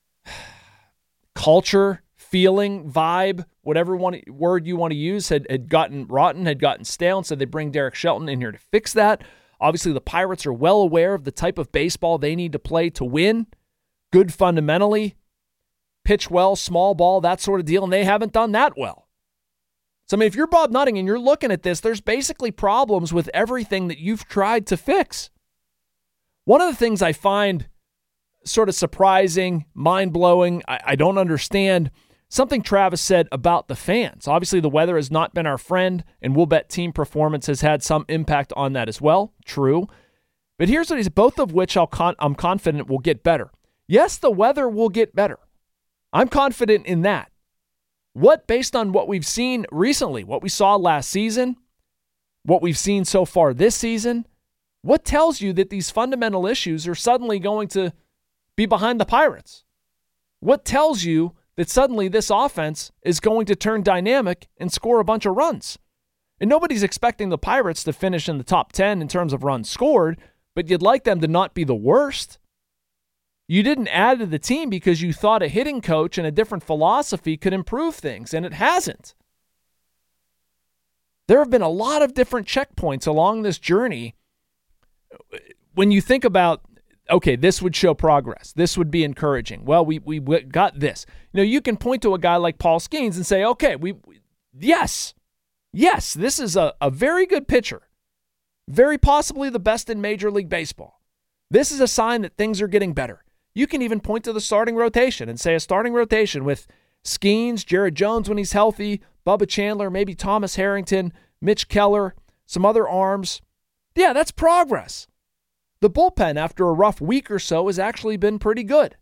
culture, feeling, vibe, whatever word you want to use, had gotten rotten, had gotten stale, and so they bring Derek Shelton in here to fix that. Obviously, the Pirates are well aware of the type of baseball they need to play to win. Good fundamentally, pitch well, small ball, that sort of deal, and they haven't done that well. So, I mean, if you're Bob Nutting and you're looking at this, there's basically problems with everything that you've tried to fix. One of the things I find sort of surprising, mind-blowing, I don't understand, something Travis said about the fans. Obviously, the weather has not been our friend, and we'll bet team performance has had some impact on that as well. True. But here's what he said, both of which I'm confident will get better. Yes, the weather will get better. I'm confident in that. What, based on what we've seen recently, what we saw last season, what we've seen so far this season, what tells you that these fundamental issues are suddenly going to be behind the Pirates? What tells you that suddenly this offense is going to turn dynamic and score a bunch of runs? And nobody's expecting the Pirates to finish in the top 10 in terms of runs scored, but you'd like them to not be the worst. You didn't add to the team because you thought a hitting coach and a different philosophy could improve things, and it hasn't. There have been a lot of different checkpoints along this journey. When you think about, okay, this would show progress. This would be encouraging. Well, we got this. You can point to a guy like Paul Skeens and say, okay, yes, this is a very good pitcher. Very possibly the best in Major League Baseball. This is a sign that things are getting better. You can even point to the starting rotation and say a starting rotation with Skeens, Jared Jones when he's healthy, Bubba Chandler, maybe Thomas Harrington, Mitch Keller, some other arms. Yeah, that's progress. The bullpen, after a rough week or so, has actually been pretty good.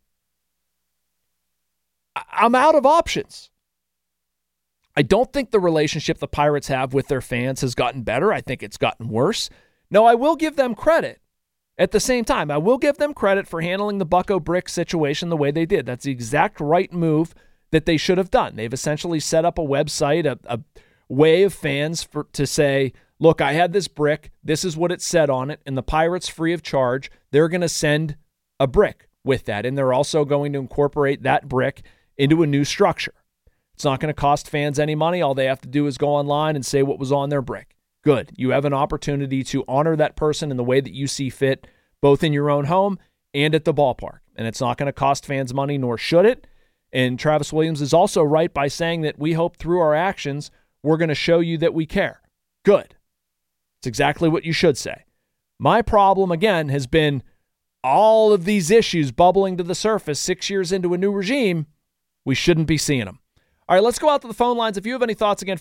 I'm out of options. I don't think the relationship the Pirates have with their fans has gotten better. I think it's gotten worse. No, I will give them credit. At the same time, I will give them credit for handling the Bucco Brick situation the way they did. That's the exact right move that they should have done. They've essentially set up a website, a way of fans to say, look, I had this brick. This is what it said on it. And the Pirates, free of charge, they're going to send a brick with that. And they're also going to incorporate that brick into a new structure. It's not going to cost fans any money. All they have to do is go online and say what was on their brick. Good. You have an opportunity to honor that person in the way that you see fit, both in your own home and at the ballpark. And it's not going to cost fans money, nor should it. And Travis Williams is also right by saying that we hope through our actions, we're going to show you that we care. Good. It's exactly what you should say. My problem, again, has been all of these issues bubbling to the surface 6 years into a new regime. We shouldn't be seeing them. All right, let's go out to the phone lines. If you have any thoughts, again,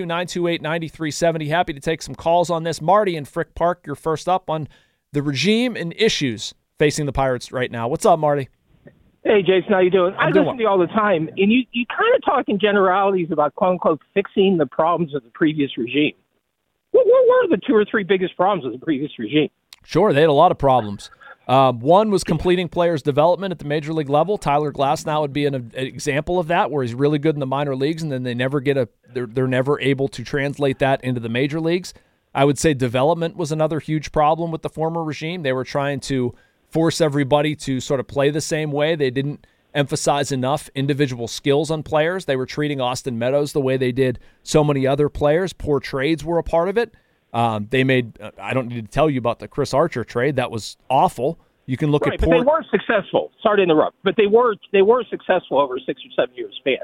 412-928-9370. Happy to take some calls on this. Marty in Frick Park, you're first up on the regime and issues facing the Pirates right now. What's up, Marty? Hey, Jason, how you doing? I listen to you all the time, and you kind of talk in generalities about, quote-unquote, fixing the problems of the previous regime. What were the 2 or 3 biggest problems of the previous regime? Sure, they had a lot of problems. One was completing players' development at the major league level. Tyler Glasnow would be an example of that, where he's really good in the minor leagues, and then they never they're never able to translate that into the major leagues. I would say development was another huge problem with the former regime. They were trying to force everybody to sort of play the same way. They didn't emphasize enough individual skills on players. They were treating Austin Meadows the way they did so many other players. Poor trades were a part of it. They made, I don't need to tell you about the Chris Archer trade. That was awful. You can look at but they weren't successful. Sorry to interrupt, but they were successful over a 6 or 7 year span.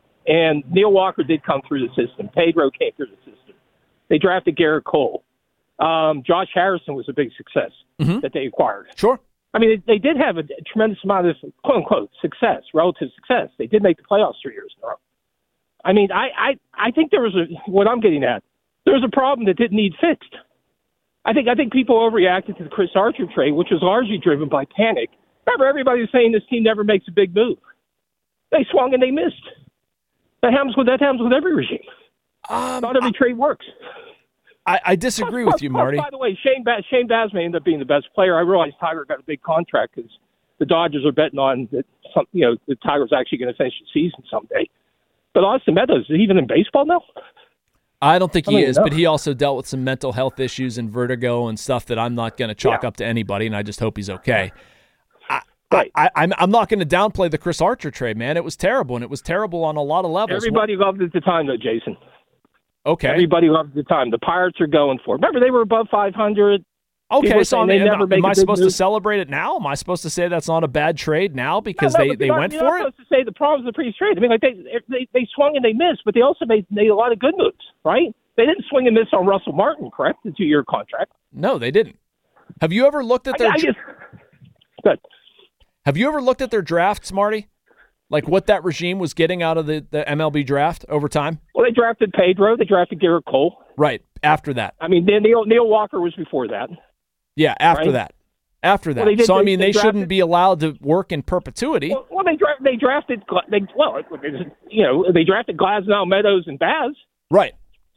And Neil Walker did come through the system. Pedro came through the system. They drafted Garrett Cole. Josh Harrison was a big success that they acquired. Sure. I mean, they did have a tremendous amount of quote unquote success, relative success. They did make the playoffs 3 years in a row. I mean, I think there was what I'm getting at. There was a problem that didn't need fixed. I think people overreacted to the Chris Archer trade, which was largely driven by panic. Remember, everybody was saying this team never makes a big move. They swung and they missed. That happens with every regime. Not every trade works. I disagree with you, Marty. By the way, Shane Baz may end up being the best player. I realize Tiger got a big contract because the Dodgers are betting on that. The Tiger's actually going to finish the season someday. But Austin Meadows, is he even in baseball now? I don't think he is, but he also dealt with some mental health issues and vertigo and stuff that I'm not going to chalk up to anybody, and I just hope he's okay. I'm not going to downplay the Chris Archer trade, man. It was terrible, and it was terrible on a lot of levels. Everybody loved it at the time, though, Jason. Okay. Everybody loved it at the time. The Pirates are going for it. Remember, they were above 500. Okay, so am I supposed to celebrate it now? Am I supposed to say that's not a bad trade now because they went for it? You're not supposed to say the problems of the previous trade. I mean, like they swung and they missed, but they also made a lot of good moves, right? They didn't swing and miss on Russell Martin, correct? The 2-year contract. No, they didn't. Have you ever looked at their? Good. Have you ever looked at their drafts, Marty? Like what that regime was getting out of the MLB draft over time? Well, they drafted Pedro. They drafted Garrett Cole. Right after that. I mean, Neil Walker was before that. Yeah, after that. After that. Well, they shouldn't be allowed to work in perpetuity. Well, they drafted Glasnow, Meadows, and Baz. Right.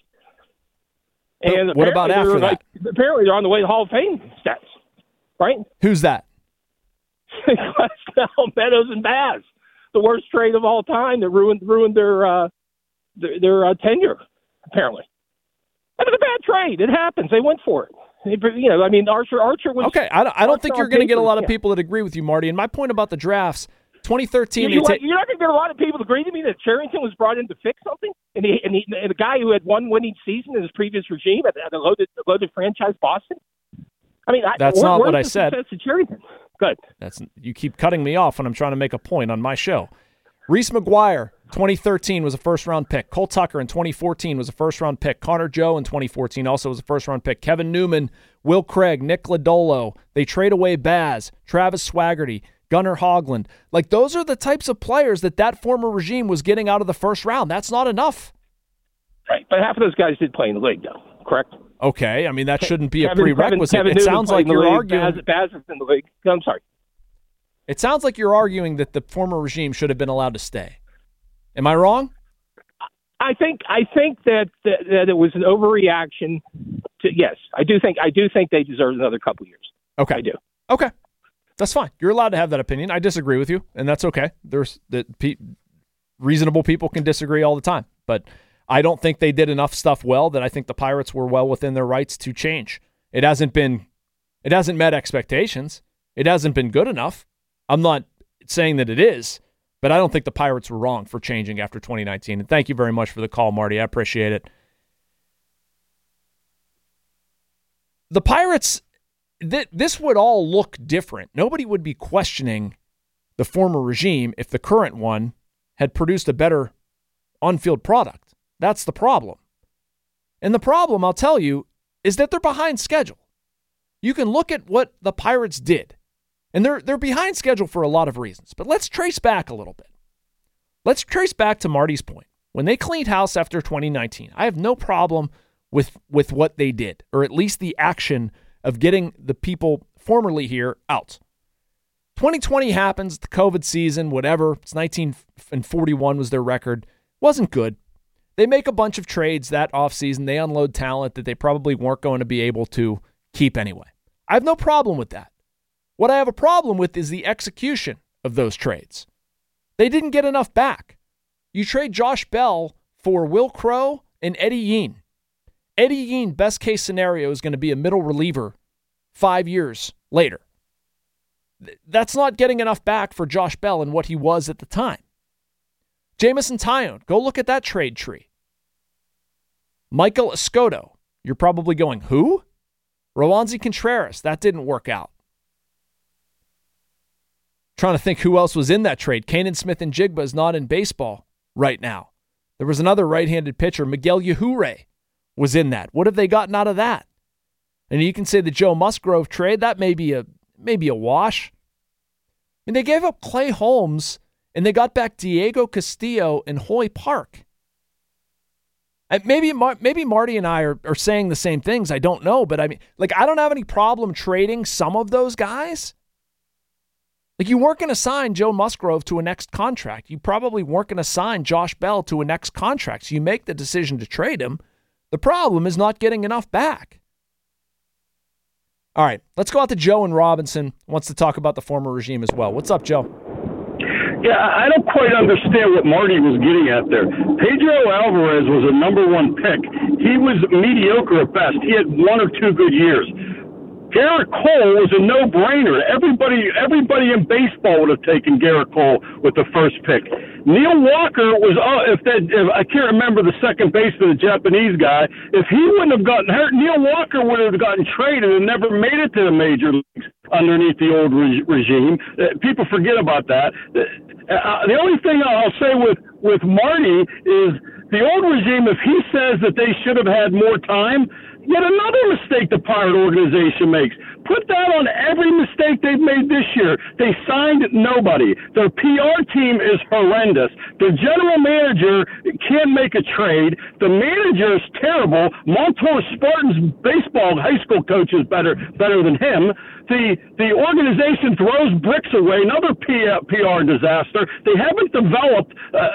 And what about after that? Apparently, they're on the way to Hall of Fame stats, right? Who's that? Glasnow, Meadows, and Baz. The worst trade of all time that ruined their tenure, apparently. That was a bad trade. It happens. They went for it. Archer was... Okay, I don't think you're going to get a lot of people that agree with you, Marty. And my point about the drafts, 2013... You're not going to get a lot of people to agree to me that Cherington was brought in to fix something? And the guy who had one winning season in his previous regime at the loaded franchise Boston? I mean, that's not what I said. Cherington? Good. You keep cutting me off when I'm trying to make a point on my show. Reese McGuire, 2013, was a first-round pick. Cole Tucker in 2014 was a first-round pick. Connor Joe in 2014 also was a first-round pick. Kevin Newman, Will Craig, Nick Lodolo. They trade away Baz, Travis Swaggerty, Gunnar Hoagland. Like, those are the types of players that former regime was getting out of the first round. That's not enough. Right, but half of those guys did play in the league, though, correct? Okay, I mean, that shouldn't be a prerequisite. It sounds like you're arguing... Baz is in the league. I'm sorry. It sounds like you're arguing that the former regime should have been allowed to stay. Am I wrong? I think that it was an overreaction to, yes. I do think they deserve another couple years. Okay. I do. Okay. That's fine. You're allowed to have that opinion. I disagree with you, and that's okay. Reasonable people can disagree all the time, but I don't think they did enough stuff well that I think the Pirates were well within their rights to change. It hasn't met expectations. It hasn't been good enough. I'm not saying that it is, but I don't think the Pirates were wrong for changing after 2019. And thank you very much for the call, Marty. I appreciate it. The Pirates, this would all look different. Nobody would be questioning the former regime if the current one had produced a better on-field product. That's the problem. And the problem, I'll tell you, is that they're behind schedule. You can look at what the Pirates did. And they're behind schedule for a lot of reasons. But let's trace back a little bit. Let's trace back to Marty's point. When they cleaned house after 2019, I have no problem with what they did, or at least the action of getting the people formerly here out. 2020 happens, the COVID season, whatever. It's 19-41 was their record. Wasn't good. They make a bunch of trades that offseason. They unload talent that they probably weren't going to be able to keep anyway. I have no problem with that. What I have a problem with is the execution of those trades. They didn't get enough back. You trade Josh Bell for Will Crowe and Eddie Yean. Eddie Yean, best case scenario, is going to be a middle reliever 5 years later. That's not getting enough back for Josh Bell and what he was at the time. Jamison Tyone, go look at that trade tree. Michael Escoto, you're probably going, who? Roansy Contreras, that didn't work out. Trying to think who else was in that trade. Kanan Smith-Njigba is not in baseball right now. There was another right-handed pitcher, Miguel Yajure, was in that. What have they gotten out of that? And you can say the Joe Musgrove trade, that may be a wash. I mean, they gave up Clay Holmes, and they got back Diego Castillo and Hoy Park. And maybe Marty and I are saying the same things. I don't know, but I mean, I don't have any problem trading some of those guys. You weren't going to sign Joe Musgrove to a next contract. You probably weren't going to sign Josh Bell to a next contract. So you make the decision to trade him. The problem is not getting enough back. All right, let's go out to Joe in Robinson. Wants to talk about the former regime as well. What's up, Joe? Yeah, I don't quite understand what Marty was getting at there. Pedro Alvarez was a number one pick. He was mediocre at best. He had 1 or 2 good years. Garrett Cole was a no-brainer. Everybody in baseball would have taken Garrett Cole with the first pick. Neil Walker was, if I can't remember the second baseman, the Japanese guy, if he wouldn't have gotten hurt, Neil Walker would have gotten traded and never made it to the major leagues underneath the old regime. People forget about that. The only thing I'll say with Marty is the old regime, if he says that they should have had more time, yet another mistake the Pirate organization makes. Put that on every mistake they've made this year. They signed nobody. Their PR team is horrendous. The general manager can't make a trade. The manager is terrible. Montour Spartans baseball high school coach is better than him. The organization throws bricks away, another PR disaster. They haven't developed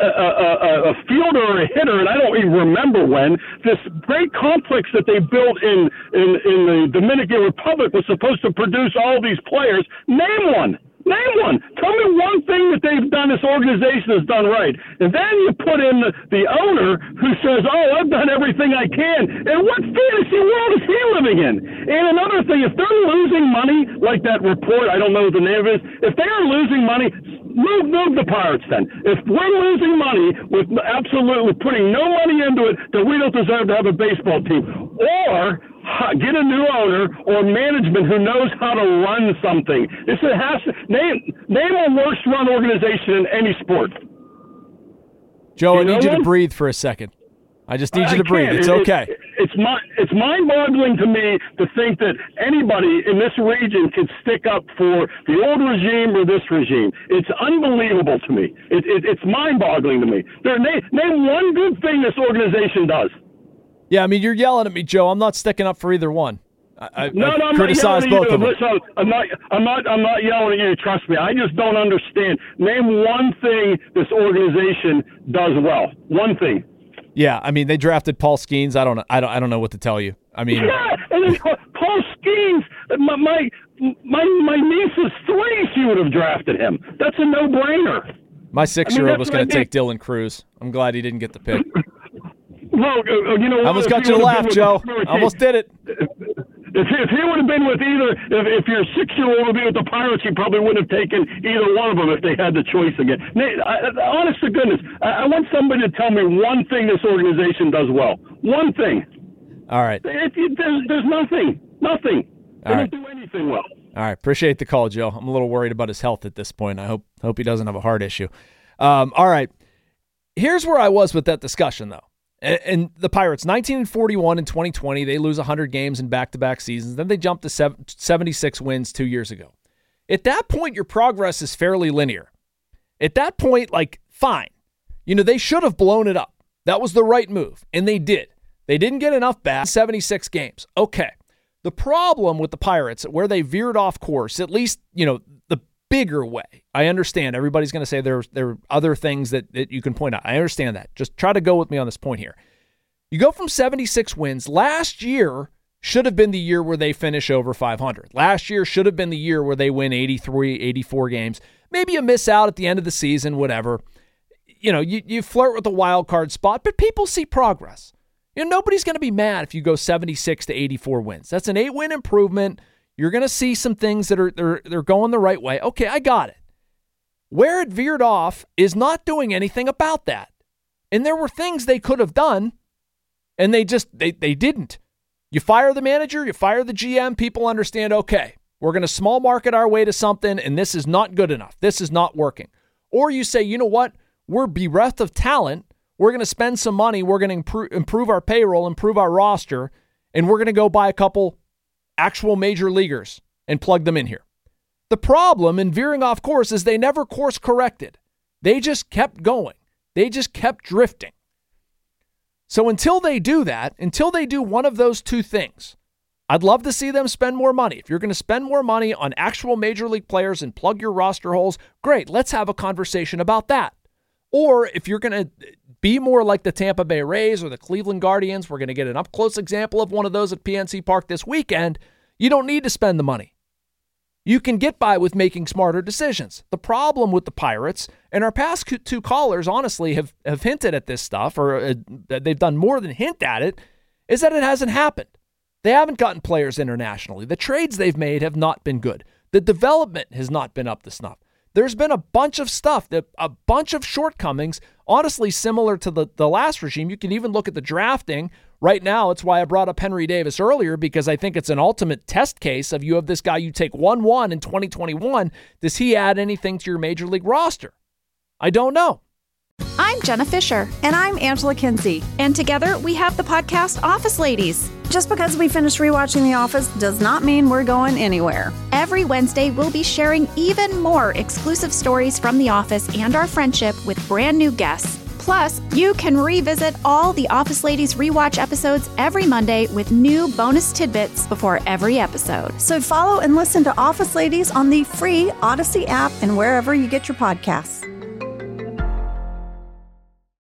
a fielder or a hitter, and I don't even remember when. This great complex that they built in the Dominican Republic was supposed to produce all these players. Name one. Tell me one thing that they've done, this organization has done right. And then you put in the owner who says, I've done everything I can. And what fantasy world is he living in? And another thing, if they're losing money, like that report, I don't know what the name of it is, if they are losing money, move the Pirates then. If we're losing money with absolutely putting no money into it, then we don't deserve to have a baseball team. Or get a new owner or management who knows how to run something. Name a worst run organization in any sport. Joe, I need you to breathe for a second. I just need you to breathe. It's okay. It's mind-boggling to me to think that anybody in this region could stick up for the old regime or this regime. It's unbelievable to me. It's mind-boggling to me. Name one good thing this organization does. Yeah, I mean, you're yelling at me, Joe. I'm not sticking up for either one. I've criticized both of them. Listen, I'm not yelling at you. Trust me. I just don't understand. Name one thing this organization does well. One thing. Yeah, I mean, they drafted Paul Skeens. I don't know what to tell you. I mean, yeah, and then Paul Skeens. My niece is 3. She would have drafted him. That's a no-brainer. My 6-year-old was going to take Dylan Cruz. I'm glad he didn't get the pick. Well, you know what? I almost got you to laugh, Joe. I almost did it. If he would have been with either, if your 6-year-old would be with the Pirates, he probably wouldn't have taken either one of them if they had the choice again. Honest to goodness, I want somebody to tell me one thing this organization does well. One thing. All right. There's nothing. Nothing. They don't do anything well. All right. Appreciate the call, Joe. I'm a little worried about his health at this point. I hope he doesn't have a heart issue. All right. Here's where I was with that discussion, though. And the Pirates, 1941 in 2020, they lose 100 games in back-to-back seasons. Then they jump to 76 wins 2 years ago. At that point, your progress is fairly linear. At that point, fine. They should have blown it up. That was the right move, and they did. They didn't get enough back. 76 games. Okay. The problem with the Pirates, where they veered off course, at least, the bigger way. I understand everybody's going to say there are other things that you can point out. I understand that. Just try to go with me on this point here. You go from 76 wins. Last year should have been the year where they finish over 500. Last year should have been the year where they win 83, 84 games. Maybe you miss out at the end of the season, whatever. You flirt with the wild card spot, but people see progress. Nobody's going to be mad if you go 76 to 84 wins. That's an 8-win improvement. You're going to see some things that they're going the right way. Okay, I got it. Where it veered off is not doing anything about that. And there were things they could have done, and they didn't. You fire the manager, you fire the GM, people understand, okay, we're going to small market our way to something, and this is not good enough. This is not working. Or you say, you know what? We're bereft of talent. We're going to spend some money. We're going to improve our payroll, improve our roster, and we're going to go buy a couple actual major leaguers and plug them in here. The problem in veering off course is they never course corrected. They just kept going. They just kept drifting. So until they do that, until they do one of those two things, I'd love to see them spend more money. If you're going to spend more money on actual major league players and plug your roster holes, great, let's have a conversation about that. Or if you're going to be more like the Tampa Bay Rays or the Cleveland Guardians, we're going to get an up-close example of one of those at PNC Park this weekend, you don't need to spend the money. You can get by with making smarter decisions. The problem with the Pirates, and our past two callers honestly have hinted at this stuff, or they've done more than hint at it, is that it hasn't happened. They haven't gotten players internationally. The trades they've made have not been good. The development has not been up to snuff. There's been a bunch of stuff, a bunch of shortcomings, honestly similar to the last regime. You can even look at the drafting. Right now, it's why I brought up Henry Davis earlier, because I think it's an ultimate test case of you have this guy you take 1-1 in 2021. Does he add anything to your major league roster? I don't know. I'm Jenna Fisher. And I'm Angela Kinsey. And together we have the podcast Office Ladies. Just because we finished rewatching The Office does not mean we're going anywhere. Every Wednesday, we'll be sharing even more exclusive stories from The Office and our friendship with brand new guests. Plus, you can revisit all the Office Ladies rewatch episodes every Monday with new bonus tidbits before every episode. So follow and listen to Office Ladies on the free Odyssey app and wherever you get your podcasts.